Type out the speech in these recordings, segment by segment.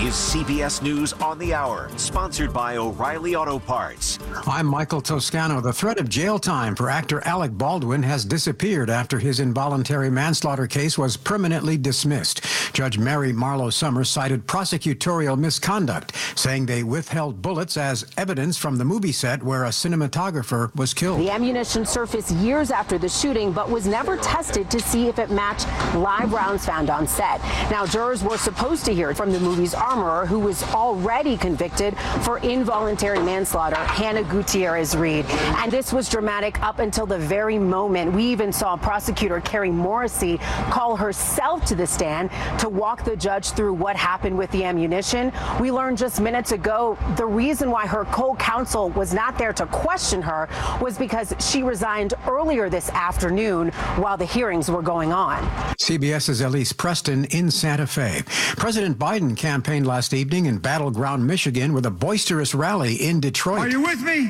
is CBS News on the Hour, sponsored by O'Reilly Auto Parts. I'm Michael Toscano. The threat of jail time for actor Alec Baldwin has disappeared after his involuntary manslaughter case was permanently dismissed. Judge Mary Marlowe Summers cited prosecutorial misconduct, saying they withheld bullets as evidence from the movie set where a cinematographer was killed. The ammunition surfaced years after the shooting, but was never tested to see if it matched live rounds found on set. Now, jurors were supposed to hear from the movie's armorer, who was already convicted for involuntary manslaughter, Hannah Gutierrez-Reed. And this was dramatic up until the very moment. We even saw prosecutor Carrie Morrissey call herself to the stand to walk the judge through what happened with the ammunition. We learned just minutes ago the reason why her co-counsel was not there to question her was because she resigned earlier this afternoon while the hearings were going on. CBS's Elise Preston in Santa Fe. President Biden campaigned last evening in battleground Michigan with a boisterous rally in Detroit. Are you with me?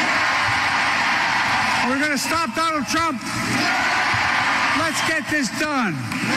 We're going to stop Donald Trump. Let's get this done.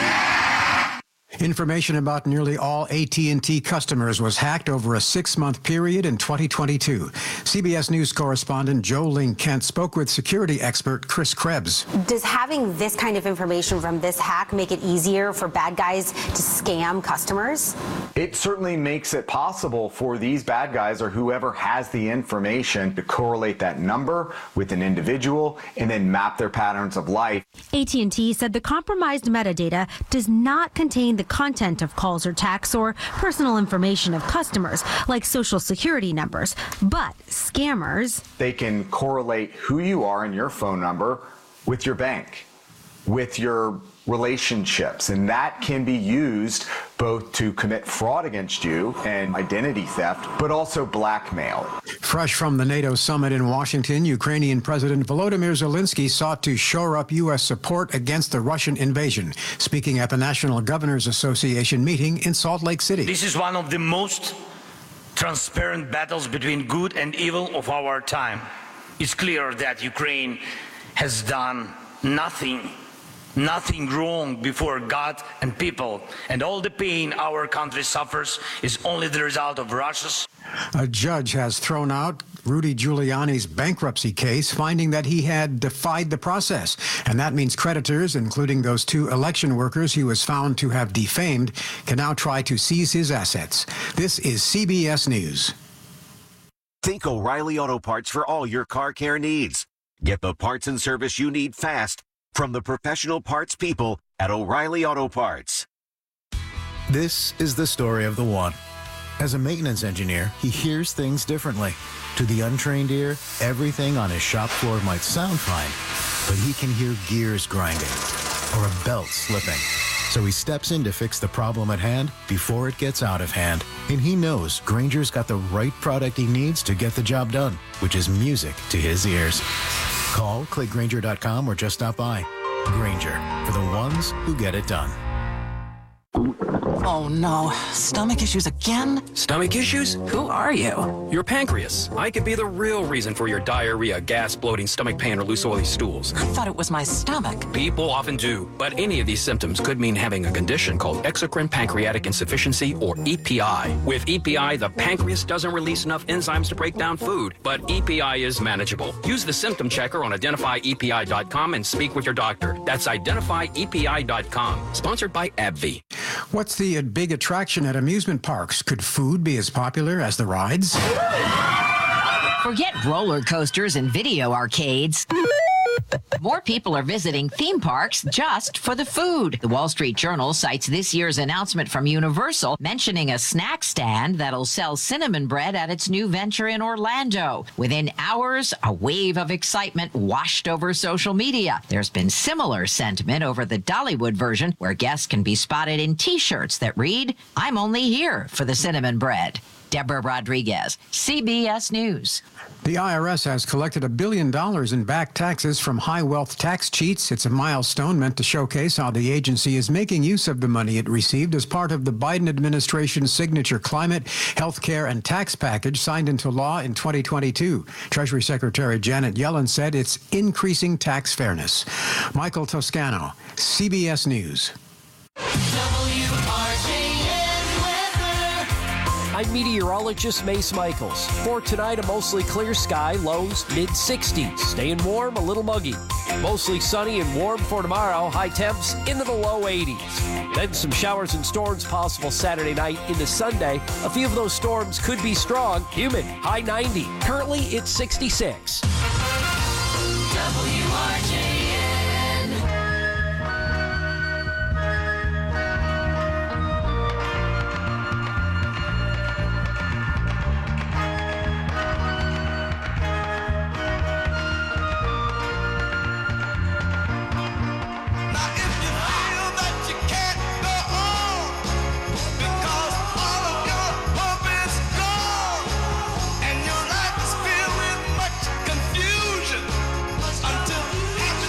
Information about nearly all AT&T customers was hacked over a 6-month period in 2022. CBS News correspondent Joe Ling Kent spoke with security expert Chris Krebs. Does having this kind of information from this hack make it easier for bad guys to scam customers? It certainly makes it possible for these bad guys or whoever has the information to correlate that number with an individual and then map their patterns of life. AT&T said the compromised metadata does not contain the content of calls or texts or personal information of customers, like social security numbers. But scammers, they can correlate who you are and your phone number with your bank, with your relationships, and that can be used both to commit fraud against you and identity theft, but also blackmail. Fresh from the NATO summit in Washington, Ukrainian President Volodymyr Zelensky sought to shore up U.S. support against the Russian invasion, speaking at the National Governors Association meeting in Salt Lake City. This is one of the most transparent battles between good and evil of our time. It's clear that Ukraine has done nothing wrong before God and people, and all the pain our country suffers is only the result of Russia's. A judge has thrown out Rudy Giuliani's bankruptcy case, finding that he had defied the process. And that means creditors, including those 2 election workers he was found to have defamed, can now try to seize his assets. This is CBS News. Think O'Reilly Auto Parts for all your car care needs. Get the parts and service you need fast from the professional parts people at O'Reilly Auto Parts. This is the story of the one. As a maintenance engineer, he hears things differently. To the untrained ear, everything on his shop floor might sound fine, but he can hear gears grinding or a belt slipping. So he steps in to fix the problem at hand before it gets out of hand. And he knows Grainger's got the right product he needs to get the job done, which is music to his ears. Call, click Grainger.com, or just stop by. Grainger, for the ones who get it done. Oh no, stomach issues again? Stomach issues? Who are you? Your pancreas. I could be the real reason for your diarrhea, gas, bloating, stomach pain, or loose oily stools. I thought it was my stomach. People often do, but any of these symptoms could mean having a condition called exocrine pancreatic insufficiency, or EPI. With EPI, the pancreas doesn't release enough enzymes to break down food, but EPI is manageable. Use the symptom checker on identifyepi.com and speak with your doctor. That's identifyepi.com. Sponsored by AbbVie. What's the big attraction at amusement parks? Could food be as popular as the rides? Forget roller coasters and video arcades. More people are visiting theme parks just for the food. The Wall Street Journal cites this year's announcement from Universal mentioning a snack stand that'll sell cinnamon bread at its new venture in Orlando. Within hours, a wave of excitement washed over social media. There's been similar sentiment over the Dollywood version, where guests can be spotted in T-shirts that read, "I'm only here for the cinnamon bread." Deborah Rodriguez, CBS News. The IRS has collected $1 billion in back taxes from high-wealth tax cheats. It's a milestone meant to showcase how the agency is making use of the money it received as part of the Biden administration's signature climate, health care, and tax package signed into law in 2022. Treasury Secretary Janet Yellen said it's increasing tax fairness. Michael Toscano, CBS News. I'm meteorologist Mace Michaels. For tonight, a mostly clear sky, lows mid-60s. Staying warm, a little muggy. Mostly sunny and warm for tomorrow, high temps into the low 80s. Then some showers and storms possible Saturday night into Sunday. A few of those storms could be strong, humid, high 90. Currently, it's 66. WRJN. Until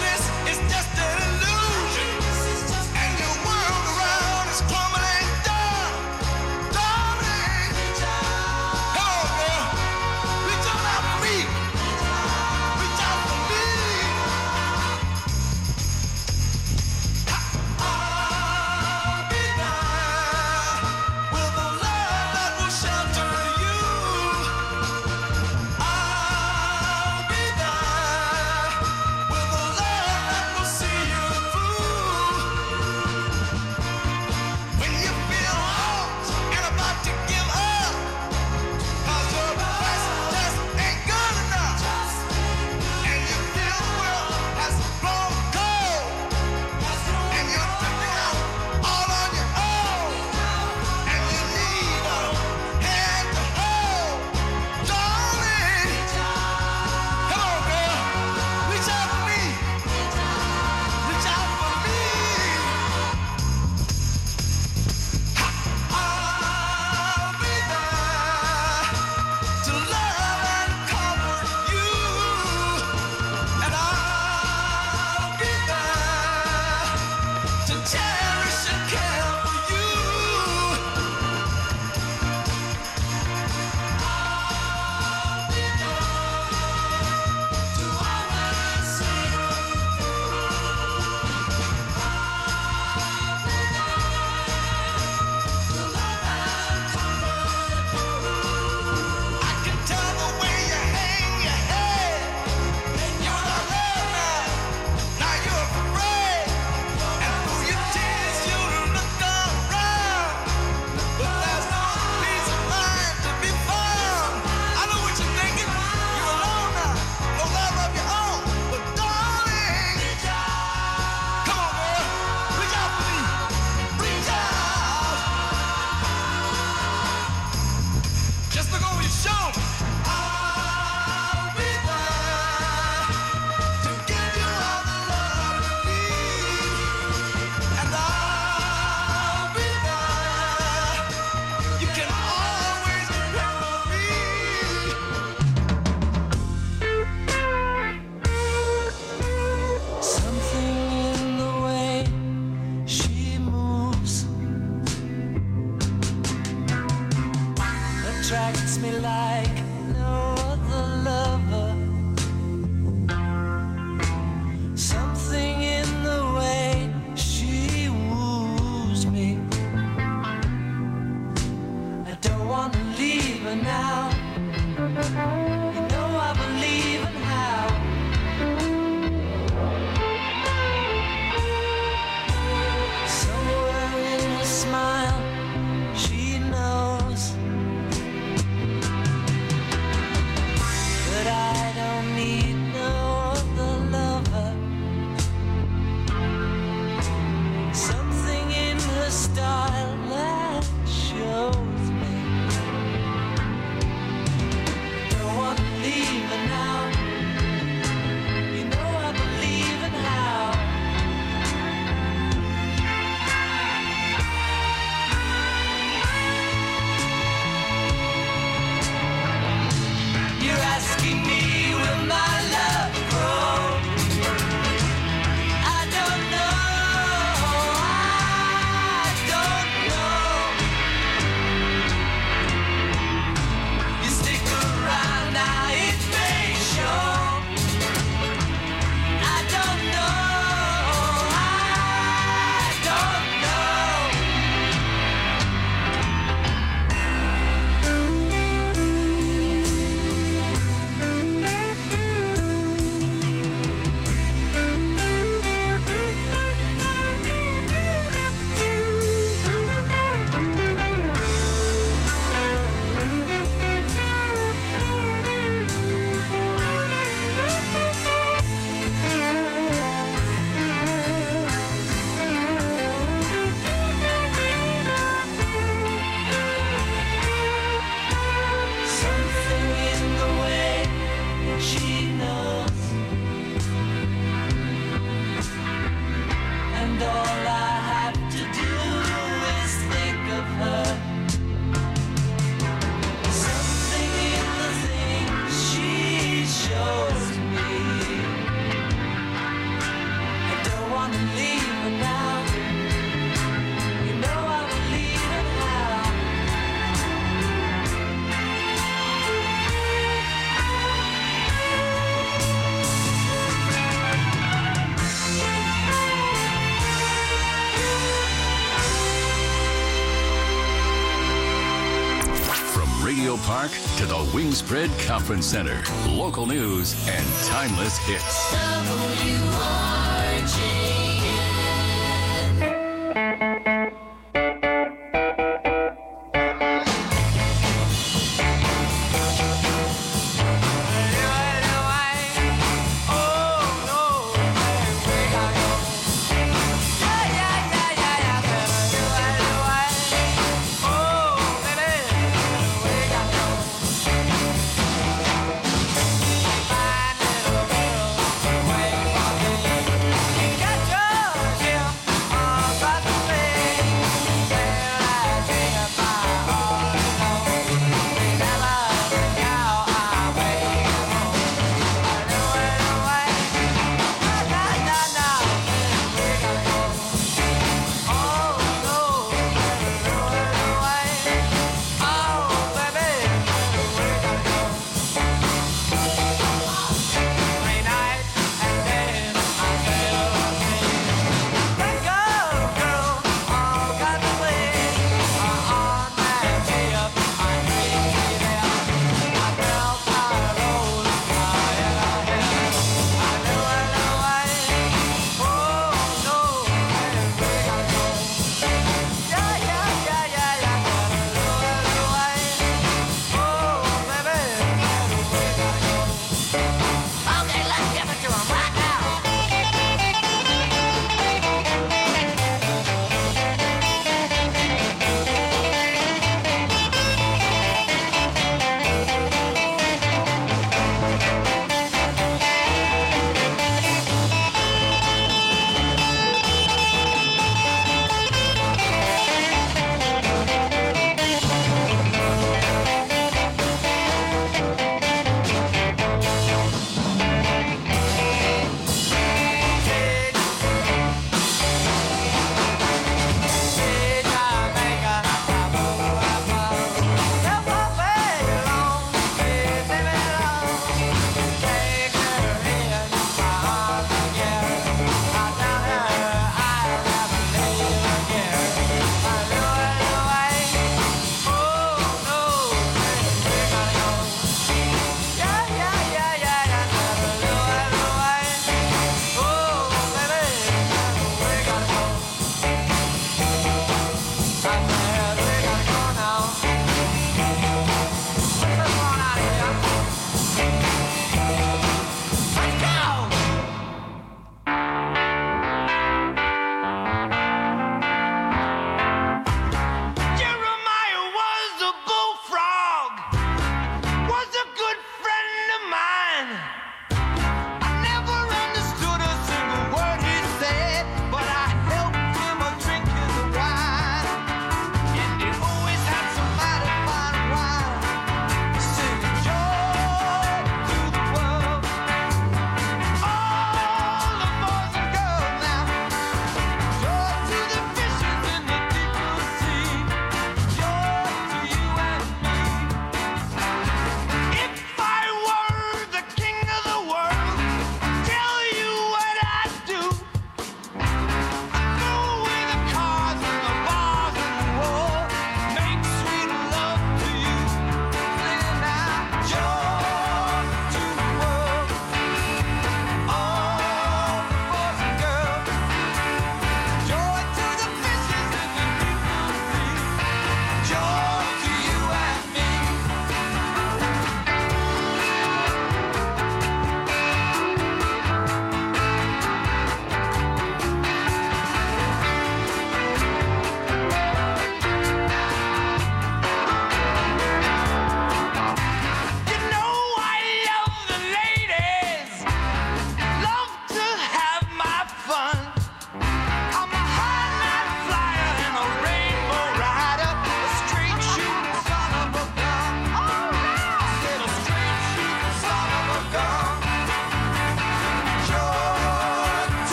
Park to the Wingspread Conference Center. Local news and timeless hits.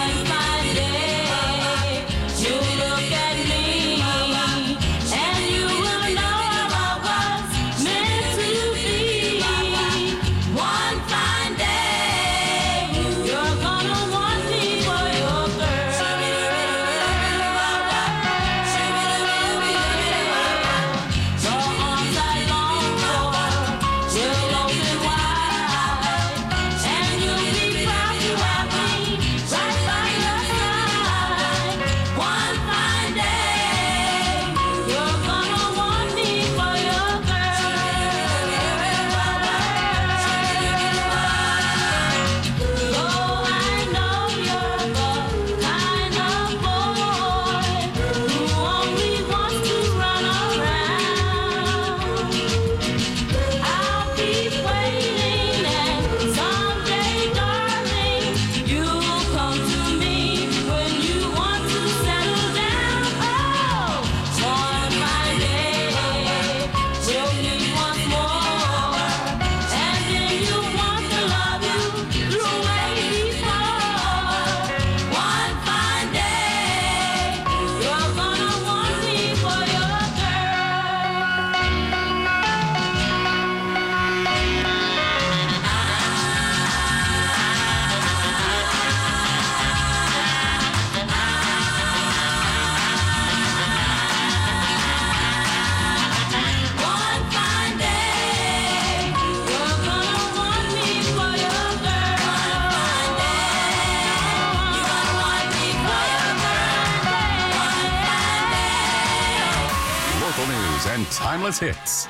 And timeless hits.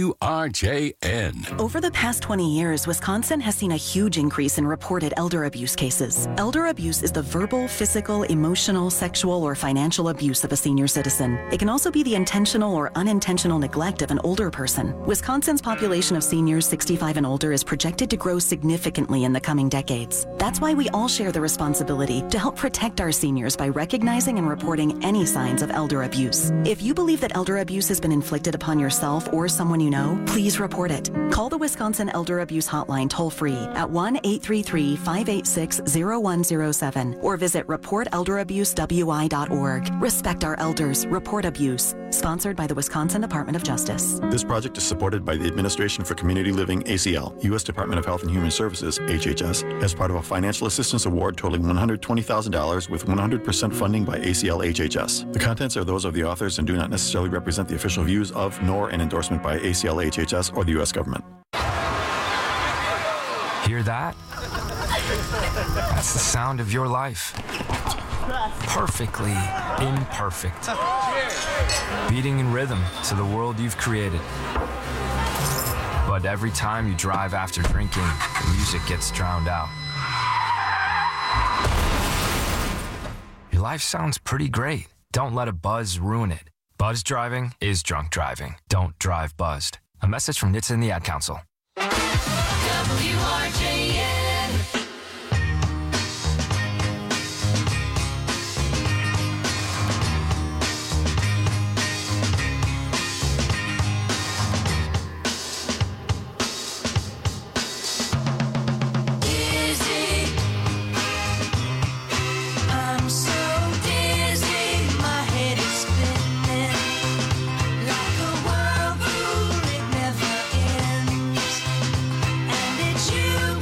WRJN. Over the past 20 years, Wisconsin has seen a huge increase in reported elder abuse cases. Elder abuse is the verbal, physical, emotional, sexual, or financial abuse of a senior citizen. It can also be the intentional or unintentional neglect of an older person. Wisconsin's population of seniors 65 and older is projected to grow significantly in the coming decades. That's why we all share the responsibility to help protect our seniors by recognizing and reporting any signs of elder abuse. If you believe that elder abuse has been inflicted upon yourself or someone you know, please report it. Call the Wisconsin Elder Abuse Hotline toll-free at 1-833-586-0107 or visit reportelderabusewI.org. Respect our elders. Report abuse. Sponsored by the Wisconsin Department of Justice. This project is supported by the Administration for Community Living, ACL, U.S. Department of Health and Human Services, HHS, as part of a financial assistance award totaling $120,000 with 100% funding by ACL HHS. The contents are those of the authors and do not necessarily represent the official views of, nor an endorsement by ACL HHS or the U.S. government. Hear that? That's the sound of your life. Perfectly imperfect. Beating in rhythm to the world you've created. But every time you drive after drinking, the music gets drowned out. Your life sounds pretty great. Don't let a buzz ruin it. Buzz driving is drunk driving. Don't drive buzzed. A message from NHTSA and the Ad Council. WRJN. You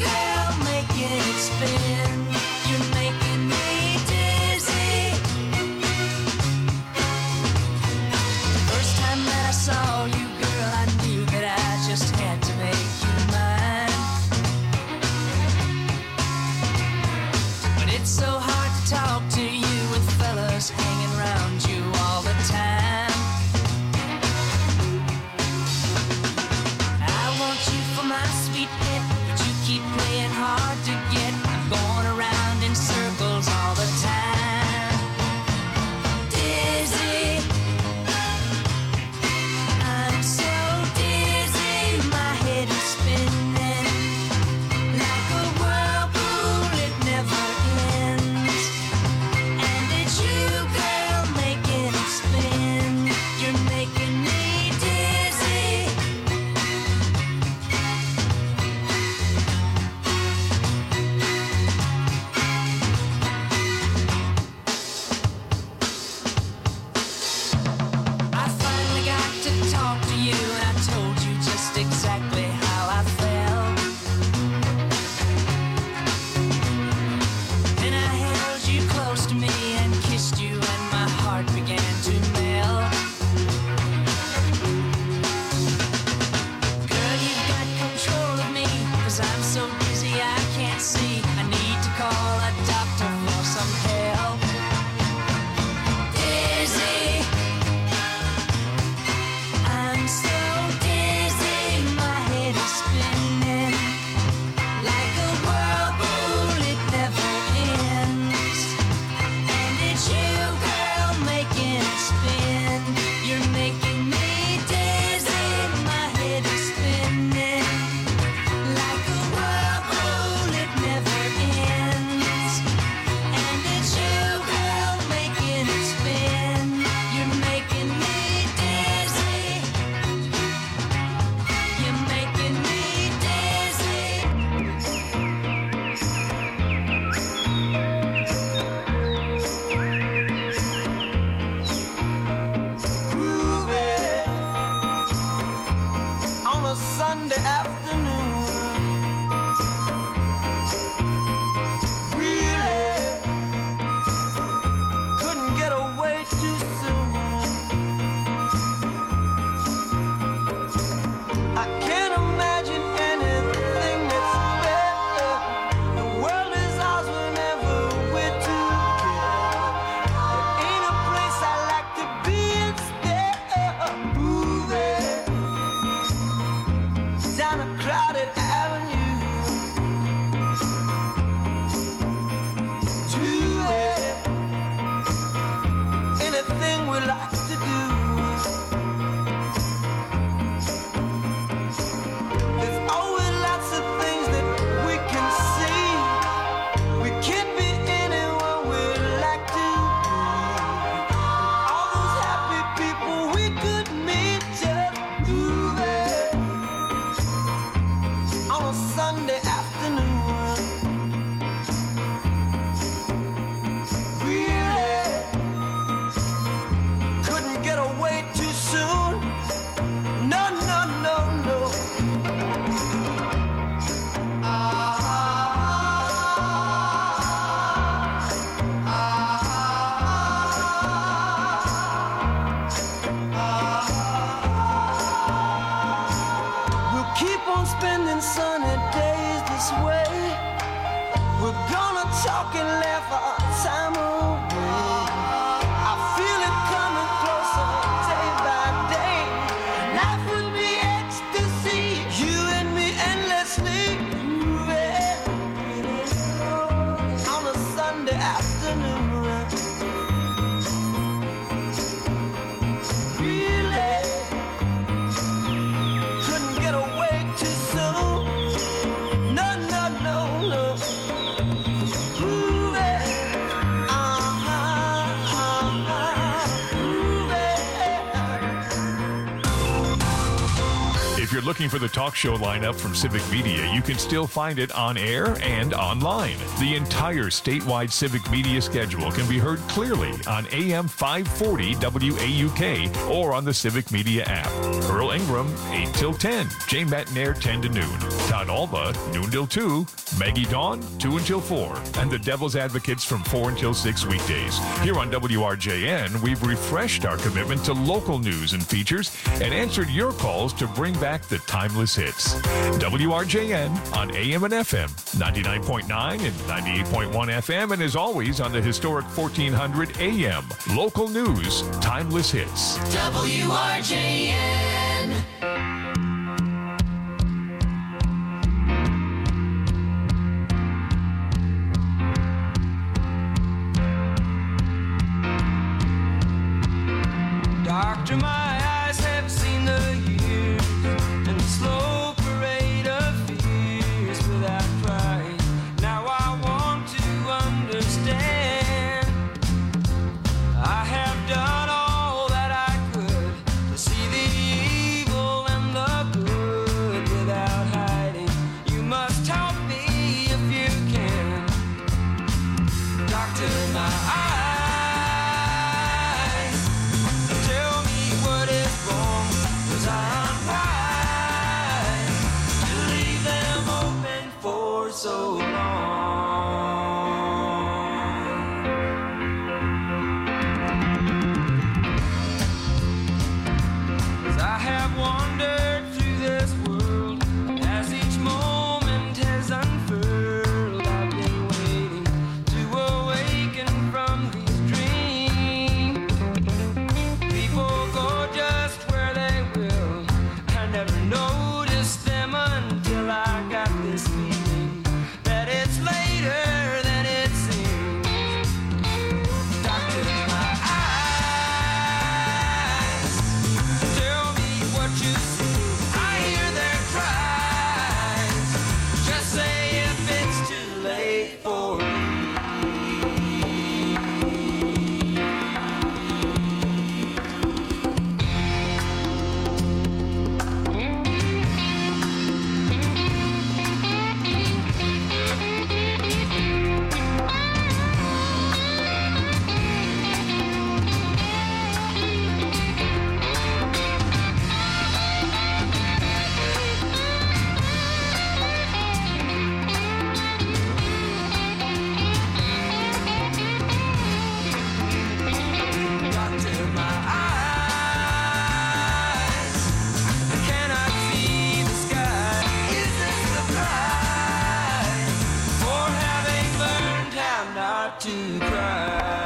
If you're looking for the talk show lineup from Civic Media, you can still find it on air and online. The entire statewide Civic Media schedule can be heard clearly on AM 540 WAUK or on the Civic Media app. Earl Ingram, 8 till 10. Jay Metnair, 10 to noon. Todd Alba, noon till 2. Maggie Dawn, 2 until 4. And the Devil's Advocates from 4 until 6 weekdays. Here on WRJN, we've refreshed our commitment to local news and features and answered your calls to bring back the timeless hits. WRJN on AM and FM, 99.9 and 98.1 FM, and as always on the historic 1400 AM. Local news, timeless hits. WRJN. Doctor, my eyes have seen the years and the slow parade of fears without crying. Now I want to understand. I have done all that I could to see the evil and the good without hiding. You must help me if you can. Doctor, my eyes. So long, 'cause I have wandered through this world as each moment has unfurled. I've been waiting to awaken from these dreams. People go just where they will. I never noticed them until I got this feeling. It's later than it seems. Doctor, my eyes, tell me what you see. I hear their cries. Just say if it's too late for me. To cry.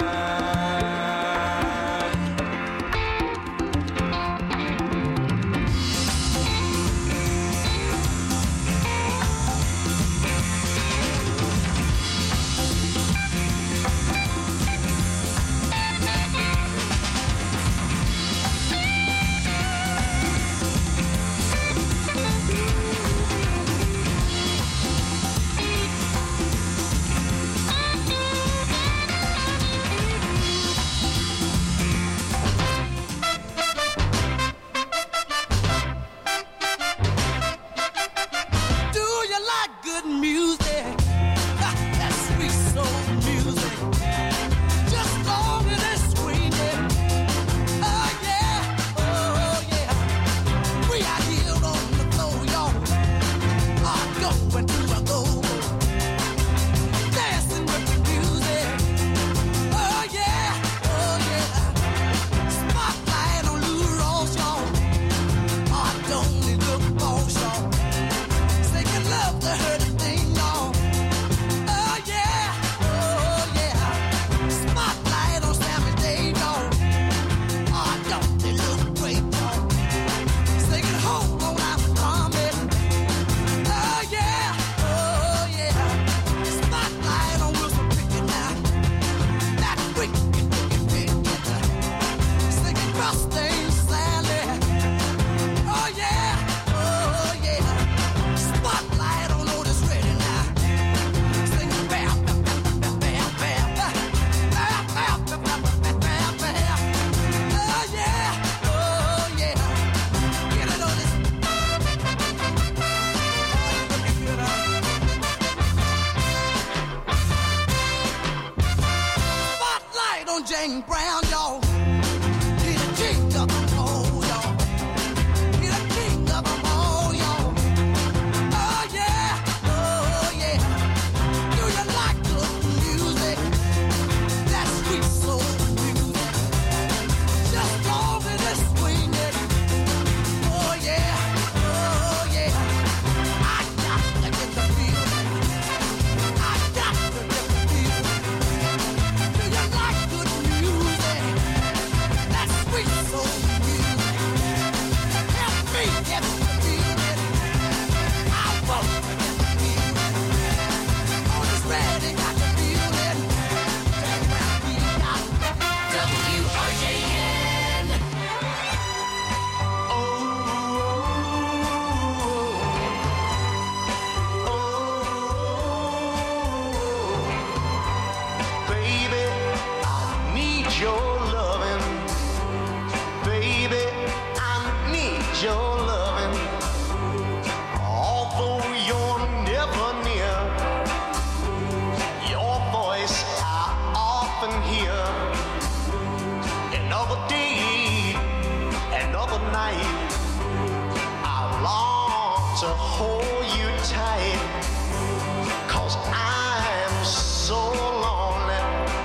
on James Brown, y'all. He's the king of them all, y'all. He's the king of them all, y'all. Oh yeah, oh yeah. Do you like good music? That sweet soul music. Just go with it, swing it. Oh yeah, oh yeah. I got to get the feeling. I got to get the feeling. Do you like good music? That sweet soul music. Help me get the feeling. I want to get the feeling. On this ready, got the feeling. Turn around, we got WRJN. Baby, I need your loving. Baby, I need your loving. Although you're never near, your voice I often hear. Another day, another night, I long to hold you tight. 'Cause I'm so lonely.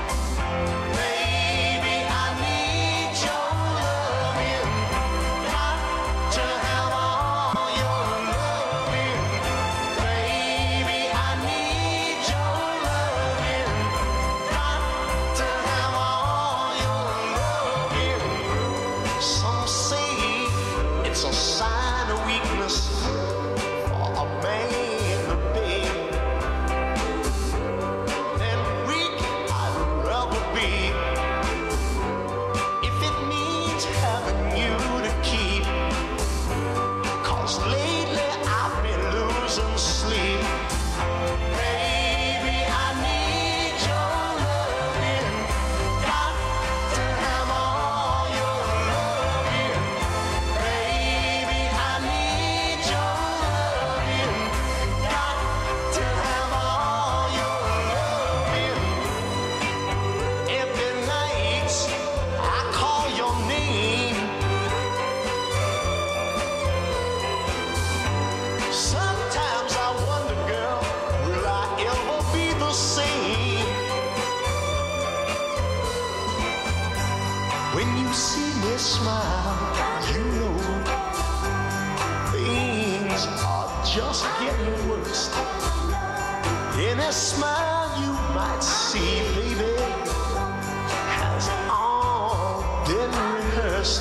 Baby, I need your loving. Got to have all your loving. Baby, I need your loving. Got to have all your loving. Some say it's a sign of weakness for a man to beg. And weak I'd rather be if it means having you to keep. 'Cause lately I've been losing sleep. Baby, I need your loving. Got to have all your loving. Baby, I need your loving. Got to have all your loving. Every night I call your name. Sometimes I wonder, girl, will I ever be the same? When you see me smile, you know things are just getting worse. Any smile you might see, baby, has all been rehearsed.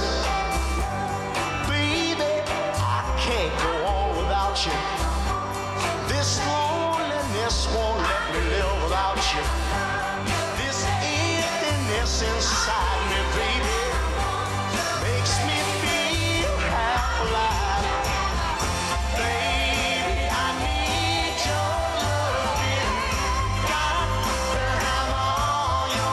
Baby, I can't go on without you. This loneliness won't let me live without you. This emptiness inside me, baby, makes me feel half alive. Baby, I need your loving. Got to have all your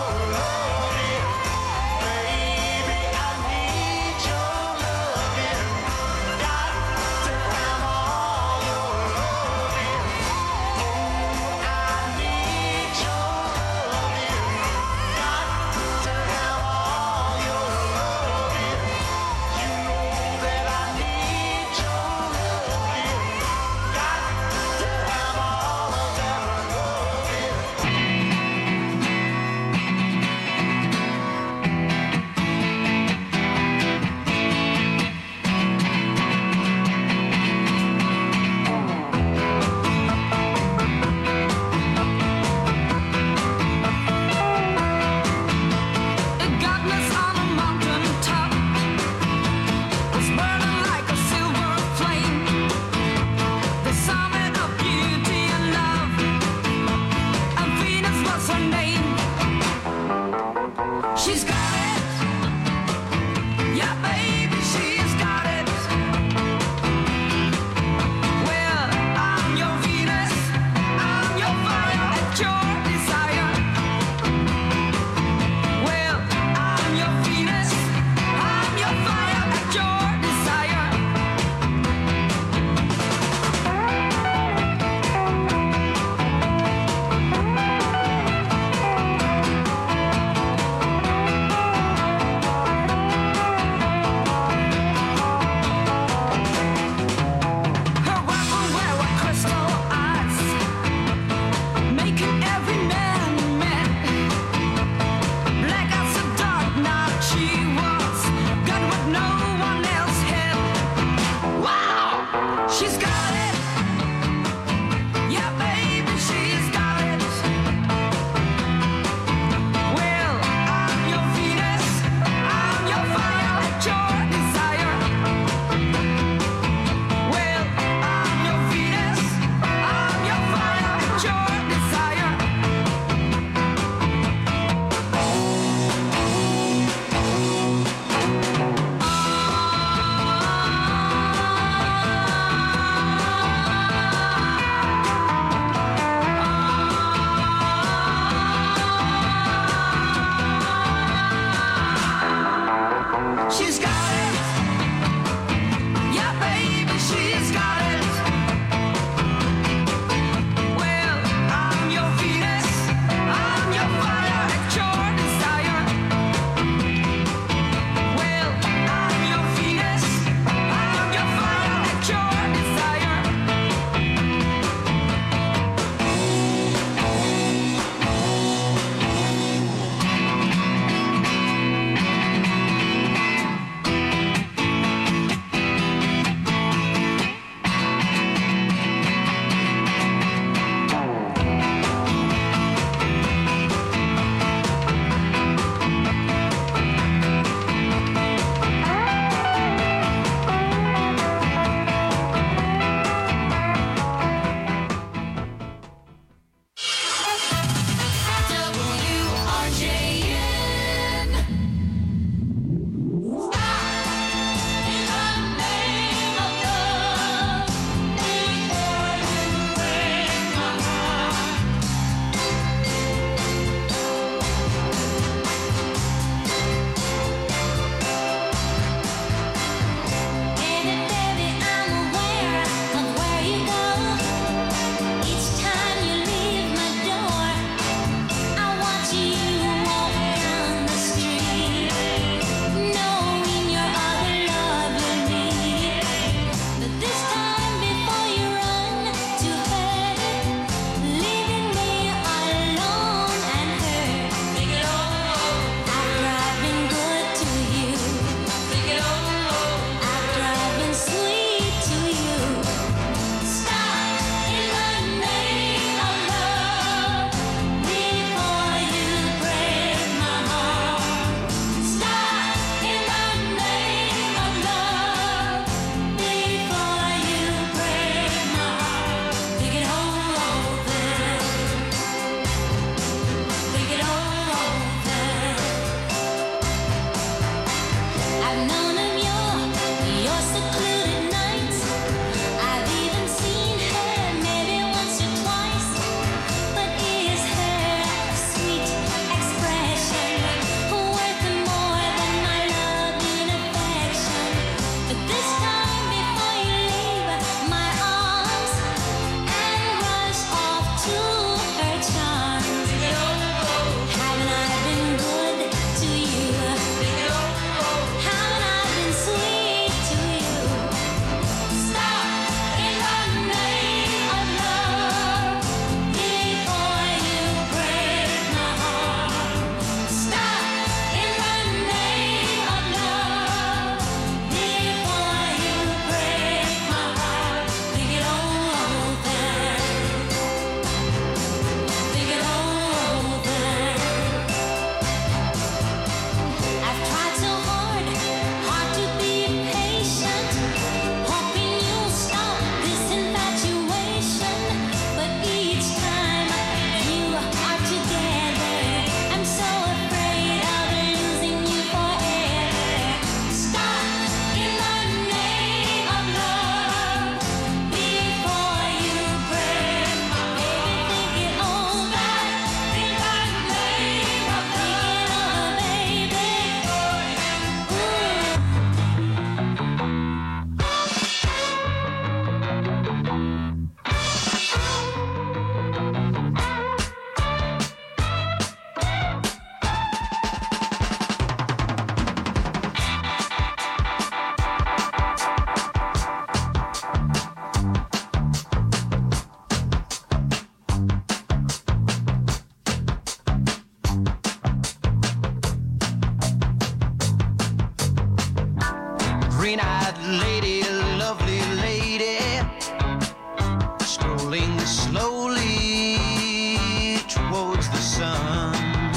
Green-eyed lady, lovely lady, strolling slowly towards the sun.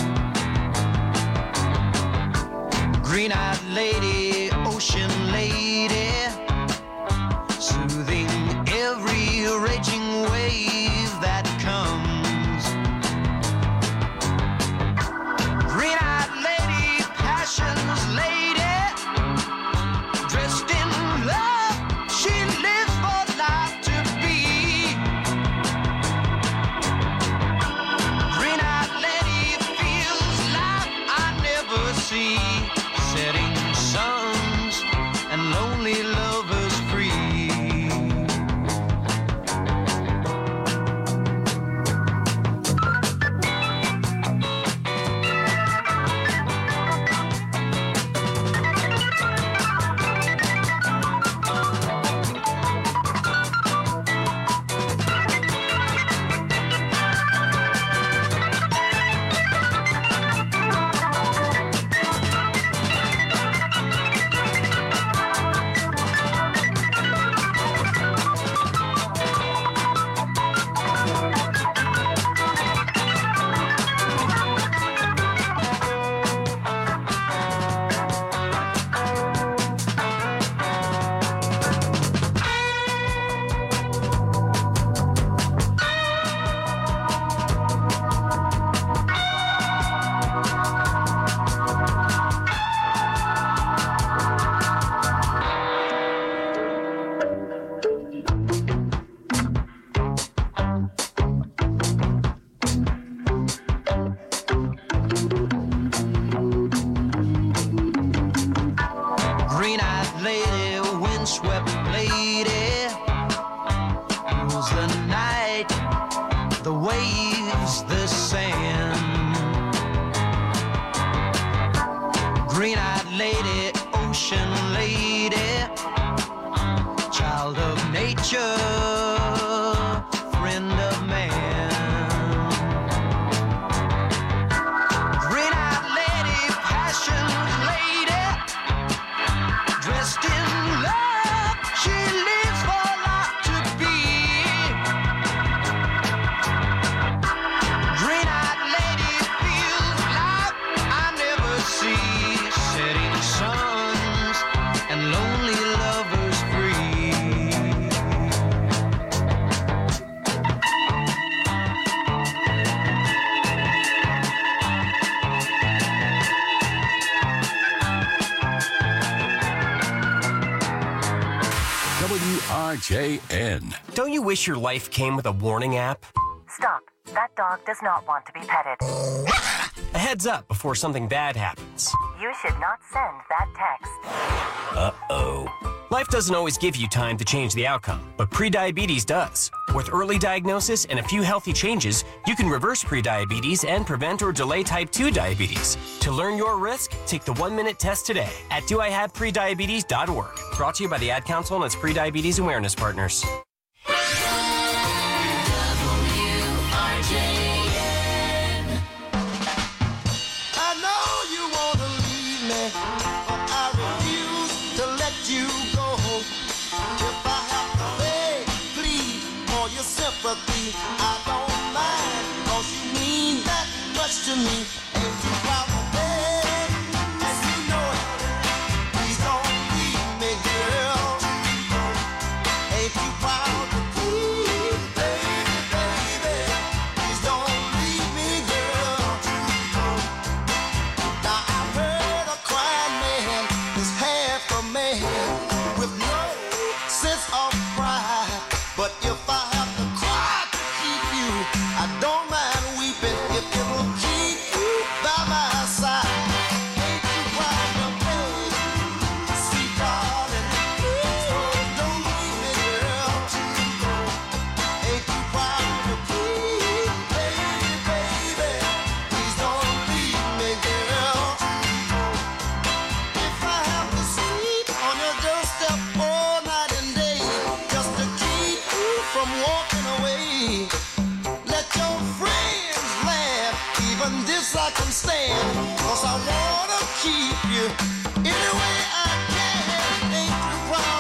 Green-eyed lady, ocean lady, soothing every raging wave that comes. Green-eyed lady, passion's lady, dressed in love, she lives for life to be. Green-eyed lady feels life I never see, setting suns and lonely lovers free. Green-eyed lady, windswept lady, rules the night, the waves, the sand. Green-eyed lady, ocean lady, child of nature, friend of man. Green-eyed lady, passion lady, dressed in love, she lives for life to be. Green-eyed lady feels life I never see, setting suns and lonely lovers free. WRJN. Don't you wish your life came with a warning app? Stop. That dog does not want to be petted. A heads up before something bad happens. You should not send that text. Uh-oh. Life doesn't always give you time to change the outcome, but prediabetes does. With early diagnosis and a few healthy changes, you can reverse prediabetes and prevent or delay type 2 diabetes. To learn your risk, take the 1-minute test today at doihaveprediabetes.org. Brought to you by the Ad Council and its prediabetes awareness partners. I know you want to leave me, but I refuse to let you go. If I have to beg, plead for your sympathy, I don't mind, 'cause you mean that much to me. Ain't you proud to beg? And you know it. Please don't leave me, girl. Ain't you proud to plead, baby, baby? Please don't leave me, girl. Now I've heard a crying man is half a man with no sense of pride. But if I have to cry to keep you, I don't mind weeping if it'll keep you by my side. Ain't you proud to beg, sweet darling? Please don't leave me, girl. Ain't you proud to plead, baby, baby? Please don't leave me, girl. If I have to sleep on your doorstep all night and day, just to keep you from walking away, let your friends laugh, even this I can stand, 'cause I wanna keep you any way I can. Ain't you proud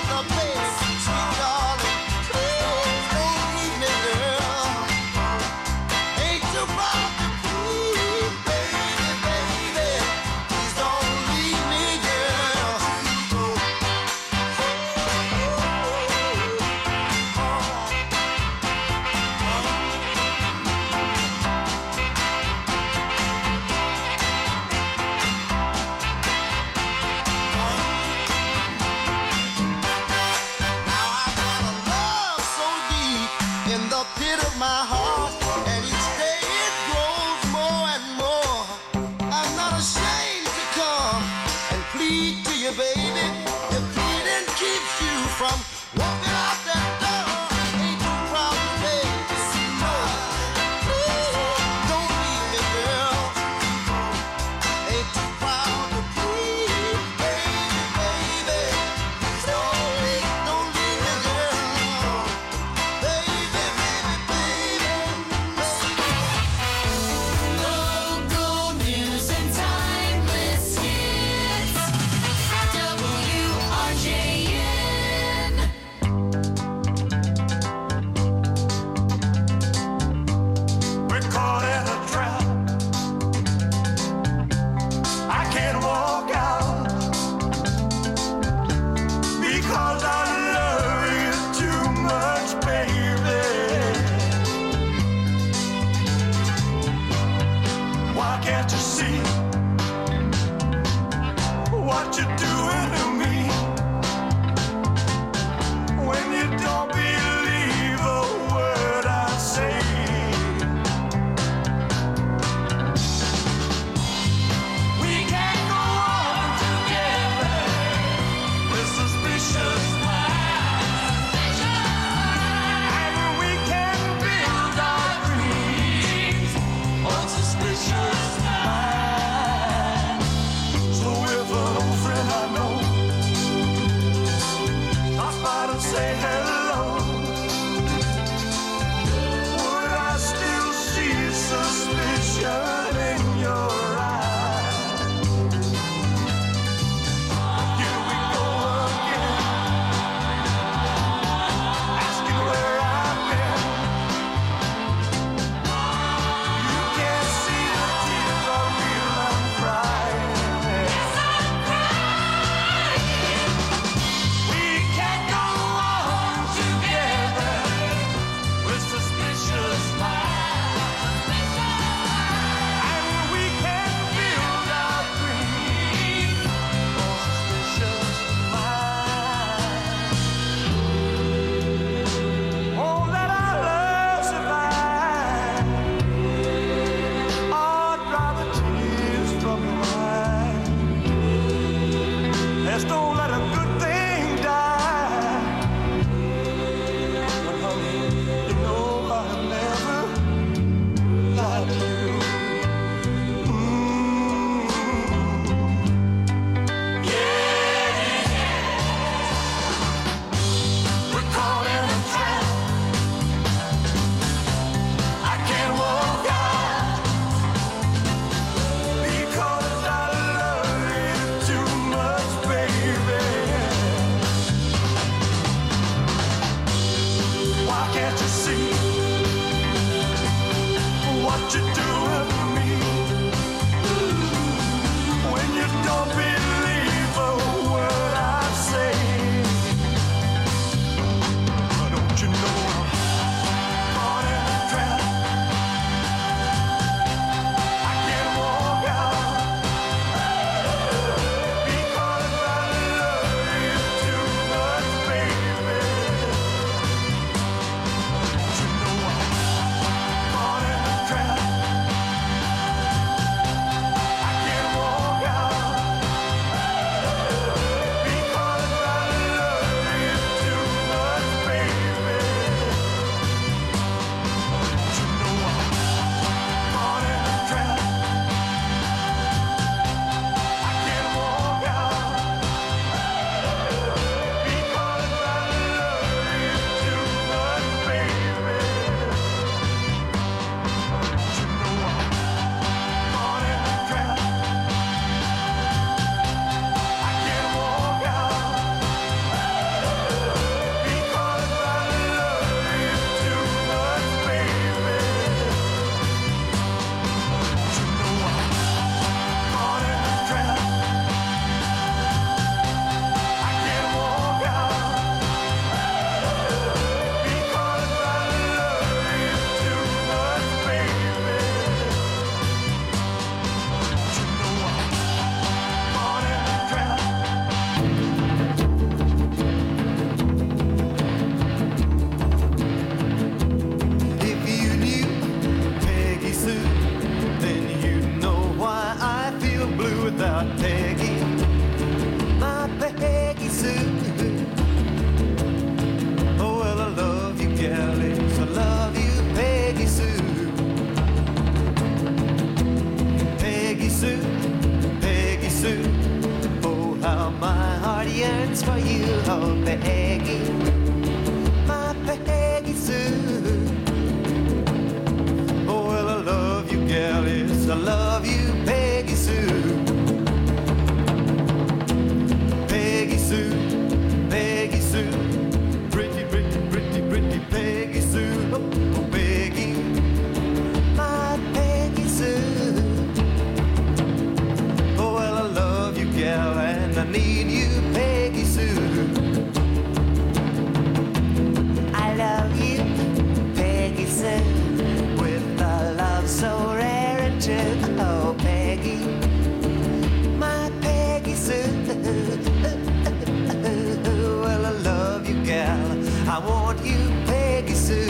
my Peggy Sue. Oh, well, I love you, galleys, I love you, Peggy Sue. Peggy Sue, Peggy Sue. Oh, how my heart yearns for you, oh, Peggy, my Peggy Sue. Oh, well, I love you, galleys, I love you, Peggy Sue. Peggy Sue, Peggy Sue, pretty, pretty, pretty, pretty Peggy Sue. Oh, Peggy, my Peggy Sue. Oh, well, I love you, gal, and I need you, Peggy Sue. I love you, Peggy Sue, with a love so rare and true. Oh, Peggy, my Peggy Sue. Well, I love you, gal, I want you, Peggy Sue.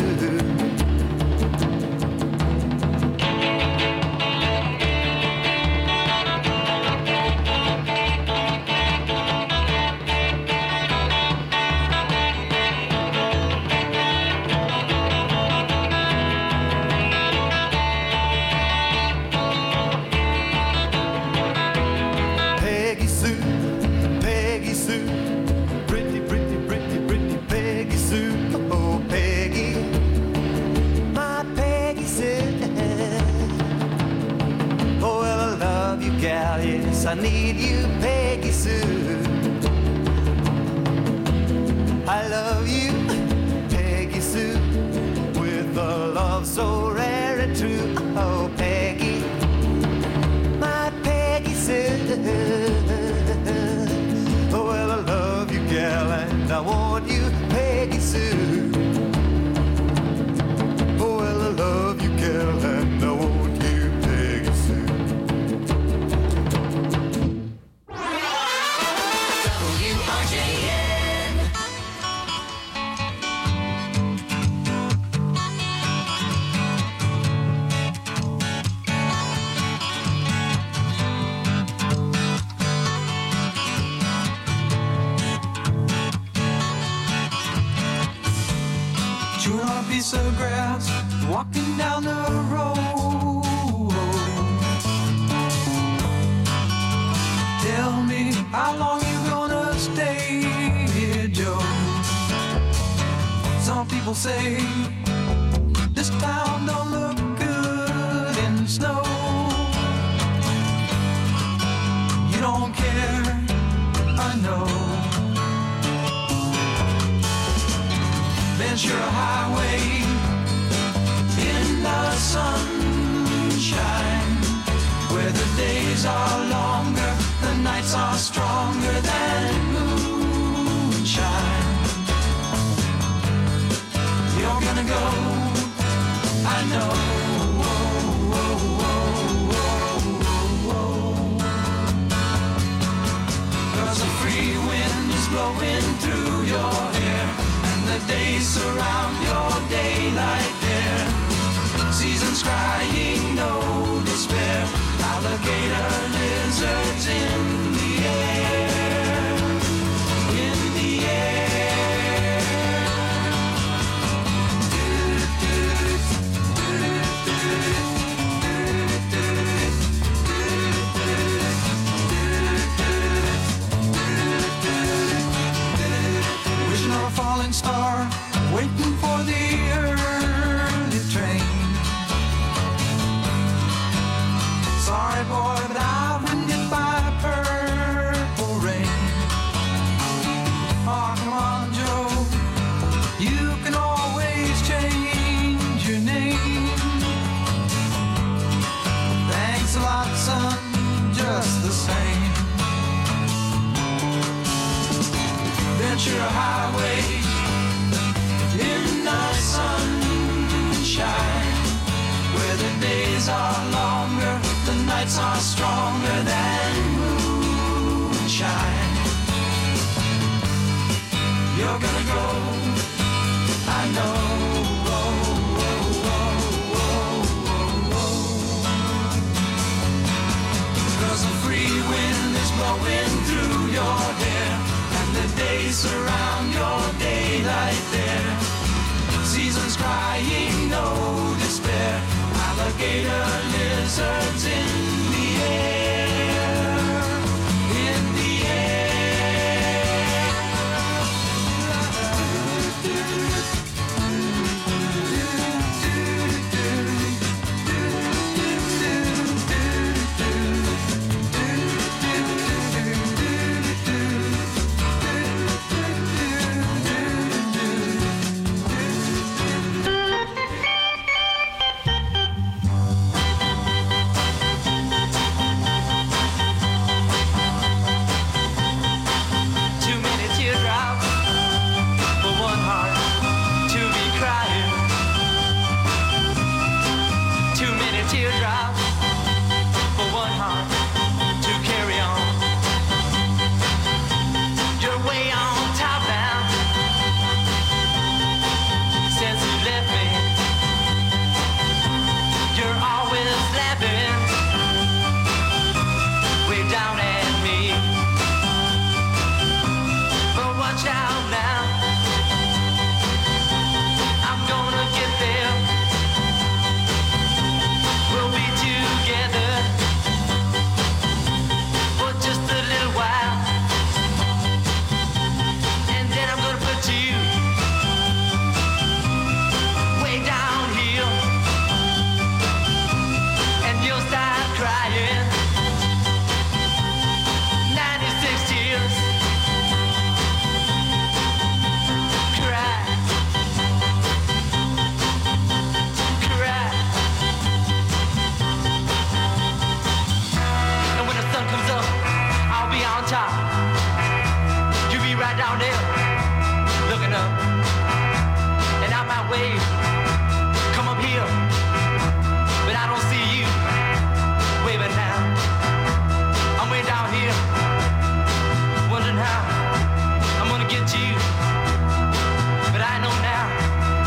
Peggy Sue, Peggy Sue, pretty, pretty, pretty, pretty Peggy Sue. Oh, Peggy, my Peggy Sue. Oh, well, I love you, gal, yes, I need you, Peggy Sue. I love you, Peggy Sue, with a love so rare and true. Oh, Peggy, my Peggy Sue. Oh, well, I love you, gal, and I want you, Peggy Sue. Oh, well, I love you, gal, and I want you, Peggy Sue. WRJN. Chewing on a piece of grass, walking down the road. Tell me, how long you gonna stay here, Joe? Some people say this town don't look good in snow. You don't care, I know. Ventura Highway in the sunshine, where the days are longer, the nights are stronger than moonshine. You're gonna go, I know. Cause a free wind is blowing through your hair, the days surround your daylight there. Seasons crying, no despair. Alligator lizards in the air. In the air. Wishing on a falling star, waiting for the early train. Sorry, boy, but I've been hit by purple rain. Oh, come on, Joe, you can always change your name. Thanks a lot, son, just the same. Ventura Highway in the sunshine, where the days are longer, the nights are stronger than moonshine. You're gonna go, I know. Cause the free wind ice around your daylight there. Seasons crying, no despair. Alligator lizards